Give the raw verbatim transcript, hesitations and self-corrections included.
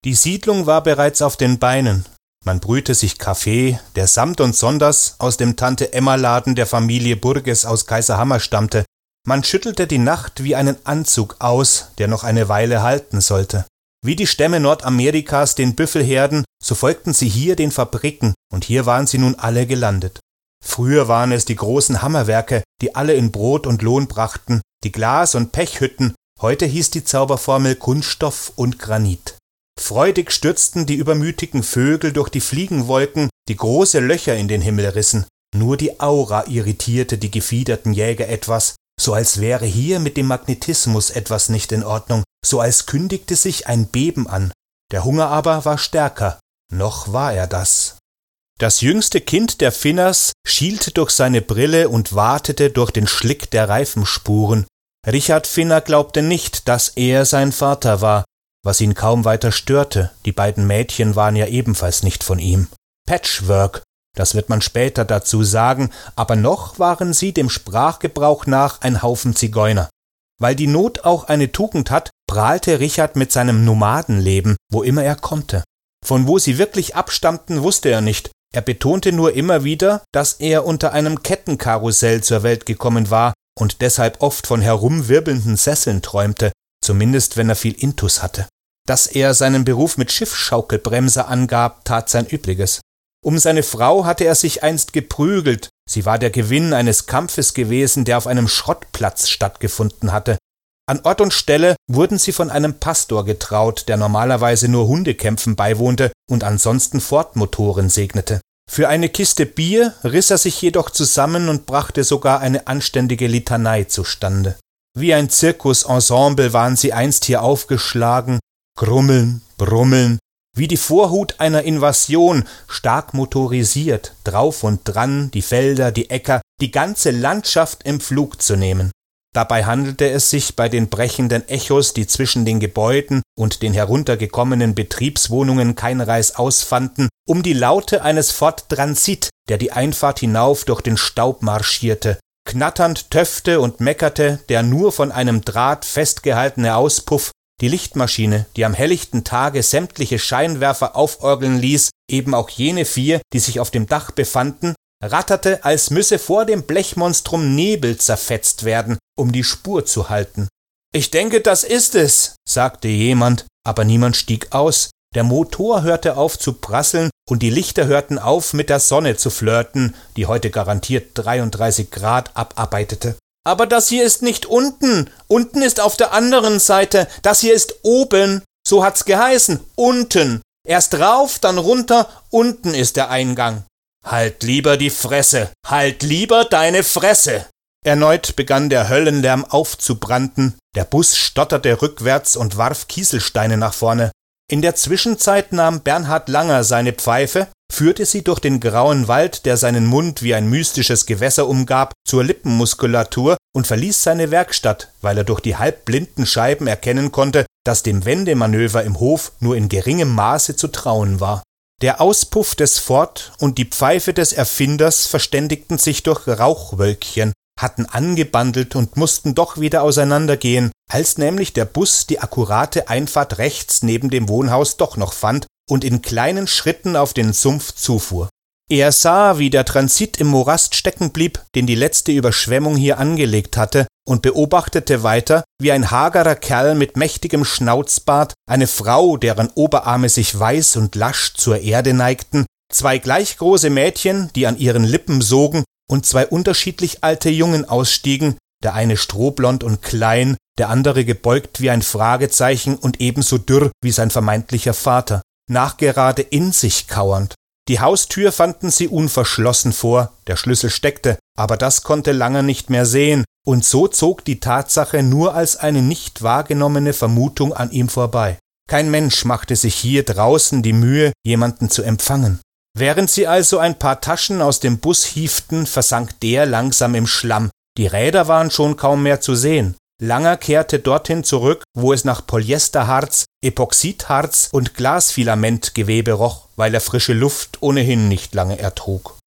Die Siedlung war bereits auf den Beinen. Man brühte sich Kaffee, der samt und sonders aus dem Tante-Emma-Laden der Familie Burges aus Kaiserhammer stammte. Man schüttelte die Nacht wie einen Anzug aus, der noch eine Weile halten sollte. Wie die Stämme Nordamerikas den Büffelherden, so folgten sie hier den Fabriken, und hier waren sie nun alle gelandet. Früher waren es die großen Hammerwerke, die alle in Brot und Lohn brachten, die Glas- und Pechhütten, heute hieß die Zauberformel Kunststoff und Granit. Freudig stürzten die übermütigen Vögel durch die Fliegenwolken, die große Löcher in den Himmel rissen. Nur die Aura irritierte die gefiederten Jäger etwas, so als wäre hier mit dem Magnetismus etwas nicht in Ordnung, so als kündigte sich ein Beben an. Der Hunger aber war stärker, noch war er das. Das jüngste Kind der Finners schielte durch seine Brille und watete durch den Schlick der Reifenspuren. Richard Finner glaubte nicht, dass er sein Vater war, was ihn kaum weiter störte, die beiden Mädchen waren ja ebenfalls nicht von ihm. Patchwork, das wird man später dazu sagen, aber noch waren sie dem Sprachgebrauch nach ein Haufen Zigeuner. Weil die Not auch eine Tugend hat, prahlte Richard mit seinem Nomadenleben, wo immer er konnte. Von wo sie wirklich abstammten, wusste er nicht. Er betonte nur immer wieder, dass er unter einem Kettenkarussell zur Welt gekommen war und deshalb oft von herumwirbelnden Sesseln träumte, zumindest wenn er viel Intus hatte. Dass er seinen Beruf mit Schiffsschaukelbremser angab, tat sein Übriges. Um seine Frau hatte er sich einst geprügelt. Sie war der Gewinn eines Kampfes gewesen, der auf einem Schrottplatz stattgefunden hatte. An Ort und Stelle wurden sie von einem Pastor getraut, der normalerweise nur Hundekämpfen beiwohnte und ansonsten Ford-Motoren segnete. Für eine Kiste Bier riss er sich jedoch zusammen und brachte sogar eine anständige Litanei zustande. Wie ein Zirkusensemble waren sie einst hier aufgeschlagen, grummeln, brummeln, wie die Vorhut einer Invasion, stark motorisiert, drauf und dran, die Felder, die Äcker, die ganze Landschaft im Flug zu nehmen. Dabei handelte es sich bei den brechenden Echos, die zwischen den Gebäuden und den heruntergekommenen Betriebswohnungen kein Reißaus fanden, um die Laute eines Ford Transit, der die Einfahrt hinauf durch den Staub marschierte. Knatternd töffte und meckerte der nur von einem Draht festgehaltene Auspuff, die Lichtmaschine, die am helllichten Tage sämtliche Scheinwerfer aufäugeln ließ, eben auch jene vier, die sich auf dem Dach befanden, ratterte, als müsse vor dem Blechmonstrum Nebel zerfetzt werden, um die Spur zu halten. »Ich denke, das ist es«, sagte jemand, aber niemand stieg aus. Der Motor hörte auf zu prasseln und die Lichter hörten auf, mit der Sonne zu flirten, die heute garantiert dreiunddreißig Grad abarbeitete. »Aber das hier ist nicht unten, unten ist auf der anderen Seite, das hier ist oben, so hat's geheißen, unten. Erst rauf, dann runter, unten ist der Eingang.« »Halt lieber die Fresse, halt lieber deine Fresse!« Erneut begann der Höllenlärm aufzubranden, der Bus stotterte rückwärts und warf Kieselsteine nach vorne. In der Zwischenzeit nahm Bernhard Langer seine Pfeife, führte sie durch den grauen Wald, der seinen Mund wie ein mystisches Gewässer umgab, zur Lippenmuskulatur und verließ seine Werkstatt, weil er durch die halbblinden Scheiben erkennen konnte, dass dem Wendemanöver im Hof nur in geringem Maße zu trauen war. Der Auspuff des Ford und die Pfeife des Erfinders verständigten sich durch Rauchwölkchen, hatten angebandelt und mussten doch wieder auseinandergehen, als nämlich der Bus die akkurate Einfahrt rechts neben dem Wohnhaus doch noch fand und in kleinen Schritten auf den Sumpf zufuhr. Er sah, wie der Transit im Morast stecken blieb, den die letzte Überschwemmung hier angelegt hatte, und beobachtete weiter, wie ein hagerer Kerl mit mächtigem Schnauzbart, eine Frau, deren Oberarme sich weiß und lasch zur Erde neigten, zwei gleich große Mädchen, die an ihren Lippen sogen, und zwei unterschiedlich alte Jungen ausstiegen, der eine strohblond und klein, der andere gebeugt wie ein Fragezeichen und ebenso dürr wie sein vermeintlicher Vater, nachgerade in sich kauernd. Die Haustür fanden sie unverschlossen vor, der Schlüssel steckte, aber das konnte Langer nicht mehr sehen, und so zog die Tatsache nur als eine nicht wahrgenommene Vermutung an ihm vorbei. Kein Mensch machte sich hier draußen die Mühe, jemanden zu empfangen. Während sie also ein paar Taschen aus dem Bus hieften, versank der langsam im Schlamm. Die Räder waren schon kaum mehr zu sehen. Langer kehrte dorthin zurück, wo es nach Polyesterharz, Epoxidharz und Glasfilamentgewebe roch, weil er frische Luft ohnehin nicht lange ertrug.